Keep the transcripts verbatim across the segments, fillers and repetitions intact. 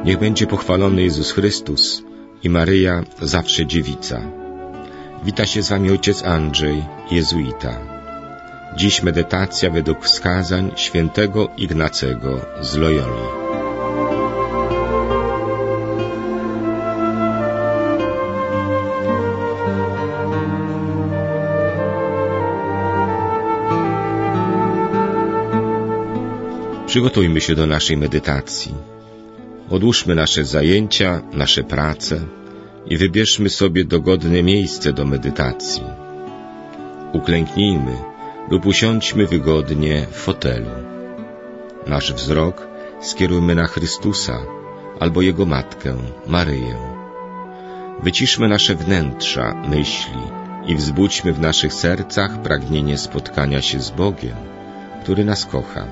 Niech będzie pochwalony Jezus Chrystus i Maryja, zawsze dziewica. Wita się z wami ojciec Andrzej, jezuita. Dziś medytacja według wskazań świętego Ignacego z Loyoli. Przygotujmy się do naszej medytacji. Odłóżmy nasze zajęcia, nasze prace i wybierzmy sobie dogodne miejsce do medytacji. Uklęknijmy lub usiądźmy wygodnie w fotelu. Nasz wzrok skierujmy na Chrystusa albo Jego Matkę, Maryję. Wyciszmy nasze wnętrza, myśli i wzbudźmy w naszych sercach pragnienie spotkania się z Bogiem, który nas kocha.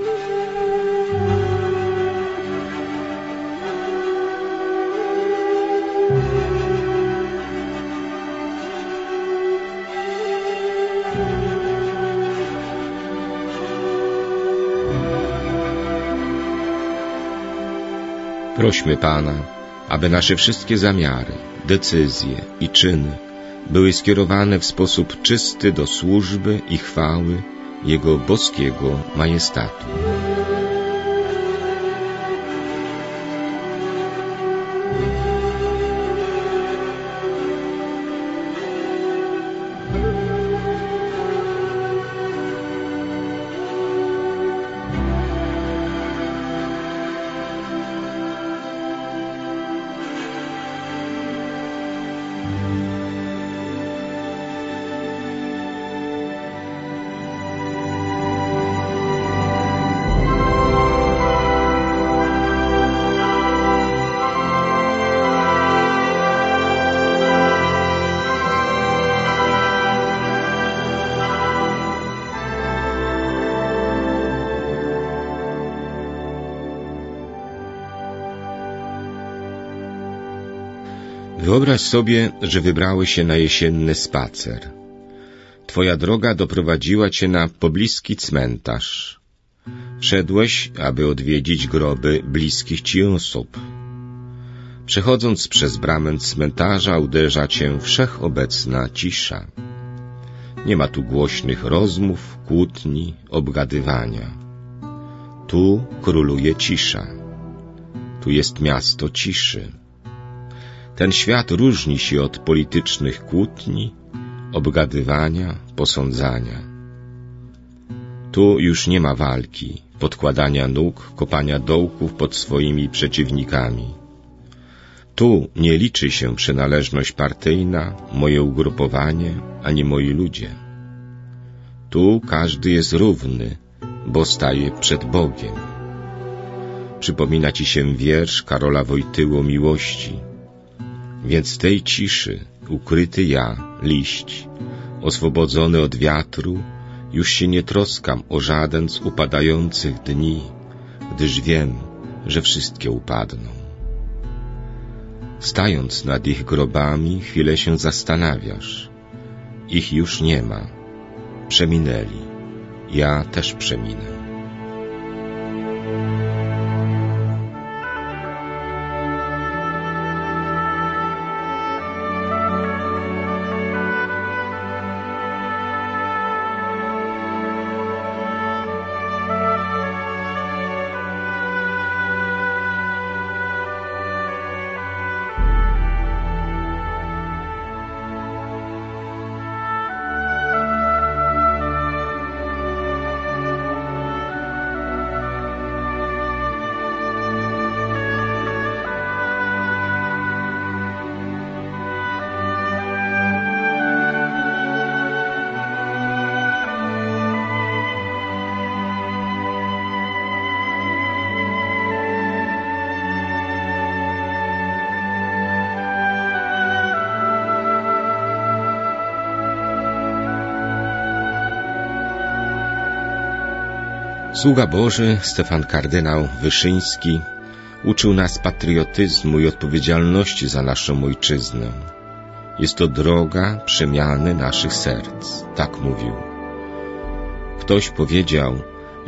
Prośmy Pana, aby nasze wszystkie zamiary, decyzje i czyny były skierowane w sposób czysty do służby i chwały Jego boskiego majestatu. Wyobraź sobie, że wybrałeś się na jesienny spacer. Twoja droga doprowadziła cię na pobliski cmentarz. Wszedłeś, aby odwiedzić groby bliskich ci osób. Przechodząc przez bramę cmentarza uderza cię wszechobecna cisza. Nie ma tu głośnych rozmów, kłótni, obgadywania. Tu króluje cisza. Tu jest miasto ciszy. Ten świat różni się od politycznych kłótni, obgadywania, posądzania. Tu już nie ma walki, podkładania nóg, kopania dołków pod swoimi przeciwnikami. Tu nie liczy się przynależność partyjna, moje ugrupowanie, ani moi ludzie. Tu każdy jest równy, bo staje przed Bogiem. Przypomina ci się wiersz Karola Wojtyły o miłości. Więc w tej ciszy, ukryty ja, liść, oswobodzony od wiatru, już się nie troskam o żaden z upadających dni, gdyż wiem, że wszystkie upadną. Stając nad ich grobami, chwilę się zastanawiasz. Ich już nie ma. Przeminęli. Ja też przeminę. Sługa Boży Stefan kardynał Wyszyński uczył nas patriotyzmu i odpowiedzialności za naszą ojczyznę. Jest to droga przemiany naszych serc, tak mówił. Ktoś powiedział,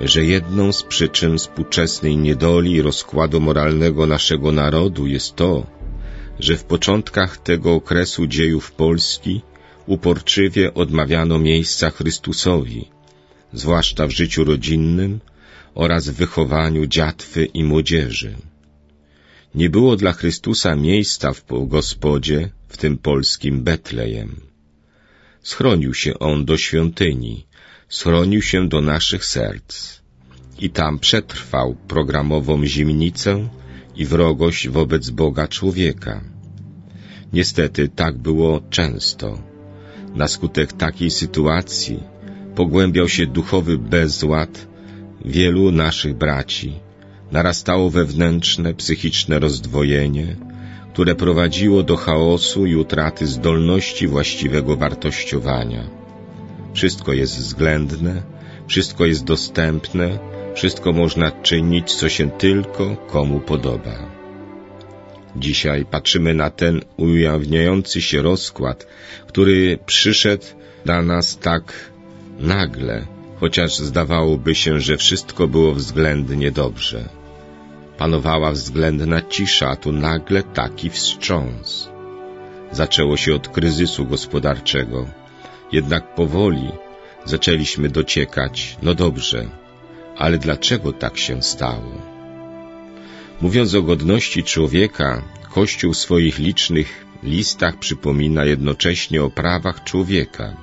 że jedną z przyczyn współczesnej niedoli i rozkładu moralnego naszego narodu jest to, że w początkach tego okresu dziejów Polski uporczywie odmawiano miejsca Chrystusowi, zwłaszcza w życiu rodzinnym oraz w wychowaniu dziatwy i młodzieży. Nie było dla Chrystusa miejsca w gospodzie, w tym polskim Betlejem. Schronił się On do świątyni, schronił się do naszych serc i tam przetrwał programową zimnicę i wrogość wobec Boga człowieka. Niestety tak było często. Na skutek takiej sytuacji pogłębiał się duchowy bezład wielu naszych braci, narastało wewnętrzne, psychiczne rozdwojenie, które prowadziło do chaosu i utraty zdolności właściwego wartościowania. Wszystko jest względne, wszystko jest dostępne, wszystko można czynić, co się tylko komu podoba. Dzisiaj patrzymy na ten ujawniający się rozkład, który przyszedł dla nas tak nagle, chociaż zdawałoby się, że wszystko było względnie dobrze. Panowała względna cisza, a tu nagle taki wstrząs. Zaczęło się od kryzysu gospodarczego, jednak powoli zaczęliśmy dociekać, no dobrze, ale dlaczego tak się stało? Mówiąc o godności człowieka, Kościół w swoich licznych listach przypomina jednocześnie o prawach człowieka.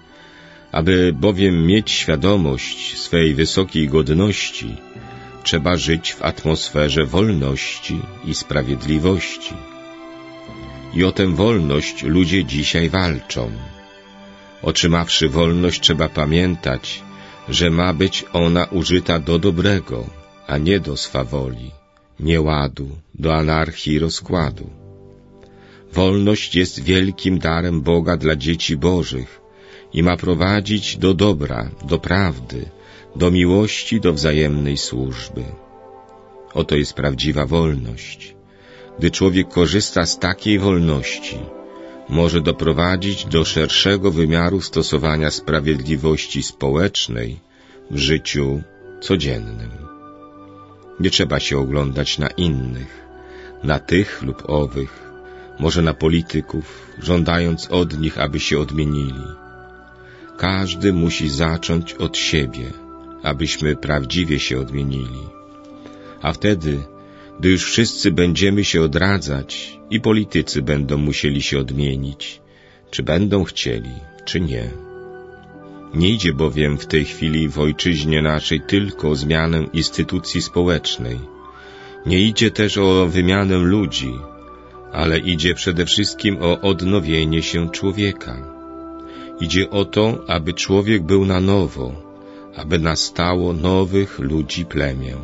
Aby bowiem mieć świadomość swej wysokiej godności, trzeba żyć w atmosferze wolności i sprawiedliwości. I o tę wolność ludzie dzisiaj walczą. Otrzymawszy wolność, trzeba pamiętać, że ma być ona użyta do dobrego, a nie do swawoli, nieładu, do anarchii i rozkładu. Wolność jest wielkim darem Boga dla dzieci Bożych i ma prowadzić do dobra, do prawdy, do miłości, do wzajemnej służby. Oto jest prawdziwa wolność. Gdy człowiek korzysta z takiej wolności, może doprowadzić do szerszego wymiaru stosowania sprawiedliwości społecznej w życiu codziennym. Nie trzeba się oglądać na innych, na tych lub owych, może na polityków, żądając od nich, aby się odmienili. Każdy musi zacząć od siebie, abyśmy prawdziwie się odmienili. A wtedy, gdy już wszyscy będziemy się odradzać, i politycy będą musieli się odmienić, czy będą chcieli, czy nie. Nie idzie bowiem w tej chwili w ojczyźnie naszej tylko o zmianę instytucji społecznej. Nie idzie też o wymianę ludzi, ale idzie przede wszystkim o odnowienie się człowieka. Idzie o to, aby człowiek był na nowo, aby nastało nowych ludzi plemię.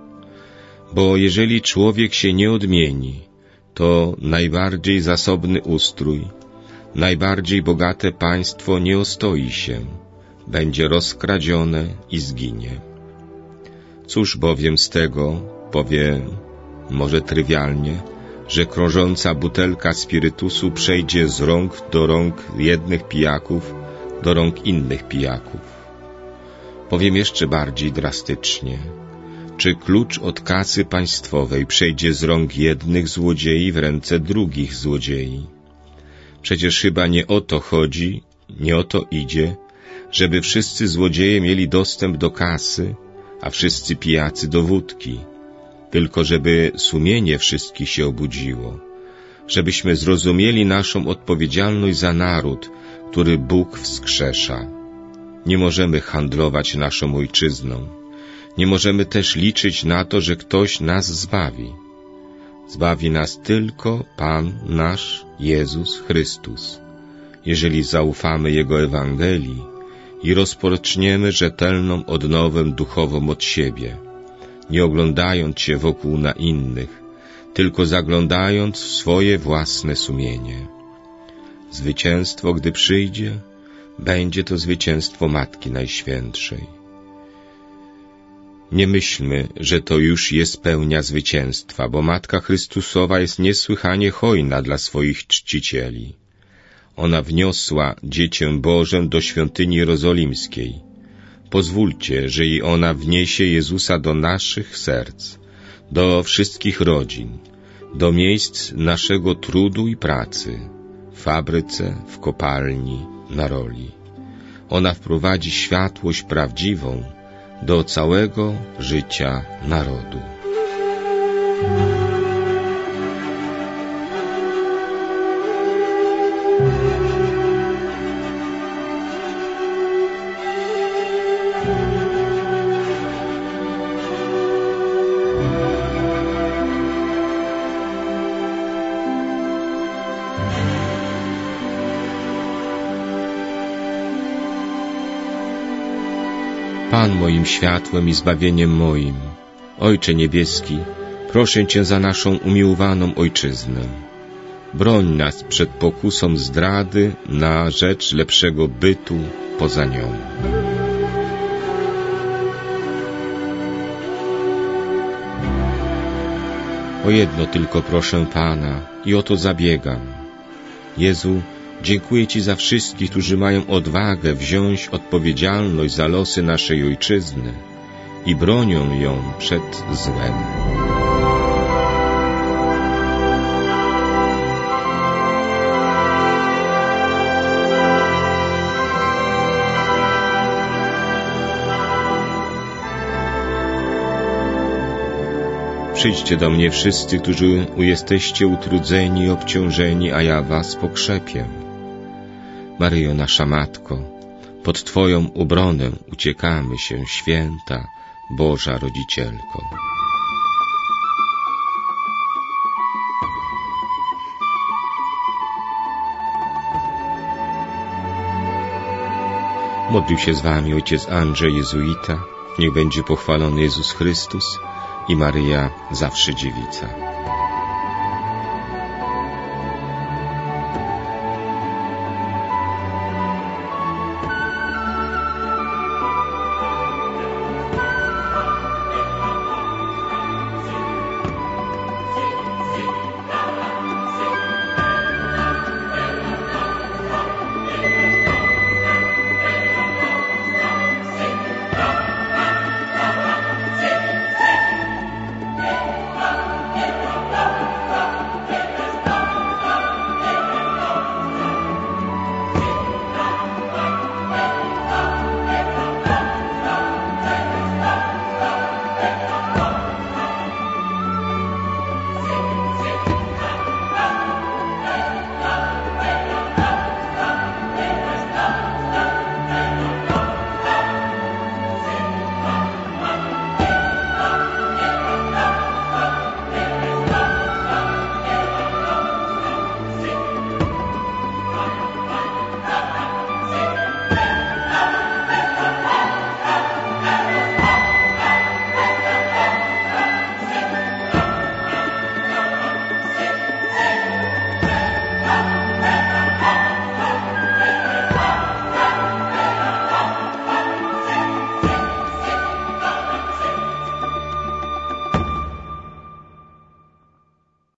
Bo jeżeli człowiek się nie odmieni, to najbardziej zasobny ustrój, najbardziej bogate państwo nie ostoi się, będzie rozkradzione i zginie. Cóż bowiem z tego, powie może trywialnie, że krążąca butelka spirytusu przejdzie z rąk do rąk jednych pijaków do rąk innych pijaków. Powiem jeszcze bardziej drastycznie. Czy klucz od kasy państwowej przejdzie z rąk jednych złodziei w ręce drugich złodziei? Przecież chyba nie o to chodzi, nie o to idzie, żeby wszyscy złodzieje mieli dostęp do kasy, a wszyscy pijacy do wódki, tylko żeby sumienie wszystkich się obudziło, żebyśmy zrozumieli naszą odpowiedzialność za naród, który Bóg wskrzesza. Nie możemy handlować naszą ojczyzną. Nie możemy też liczyć na to, że ktoś nas zbawi. Zbawi nas tylko Pan nasz Jezus Chrystus, jeżeli zaufamy Jego Ewangelii i rozpoczniemy rzetelną odnowę duchową od siebie, nie oglądając się wokół na innych, tylko zaglądając w swoje własne sumienie. Zwycięstwo, gdy przyjdzie, będzie to zwycięstwo Matki Najświętszej. Nie myślmy, że to już jest pełnia zwycięstwa, bo Matka Chrystusowa jest niesłychanie hojna dla swoich czcicieli. Ona wniosła Dziecię Bożę do świątyni jerozolimskiej. pozwólcie, że i ona wniesie Jezusa do naszych serc, do wszystkich rodzin, do miejsc naszego trudu i pracy, w fabryce, w kopalni, na roli. Ona wprowadzi światłość prawdziwą do całego życia narodu. Pan moim światłem i zbawieniem moim, Ojcze niebieski, proszę Cię za naszą umiłowaną Ojczyznę. Broń nas przed pokusą zdrady na rzecz lepszego bytu poza nią. O jedno tylko proszę Pana i o to zabiegam. Jezu, dziękuję Ci za wszystkich, którzy mają odwagę wziąć odpowiedzialność za losy naszej Ojczyzny i bronią ją przed złem. Przyjdźcie do mnie wszyscy, którzy jesteście utrudzeni i obciążeni, a ja was pokrzepię. Maryjo, nasza Matko, pod Twoją obronę uciekamy się, święta Boża Rodzicielko. Modlił się z wami ojciec Andrzej Jezuita. Niech będzie pochwalony Jezus Chrystus i Maryja zawsze Dziewica.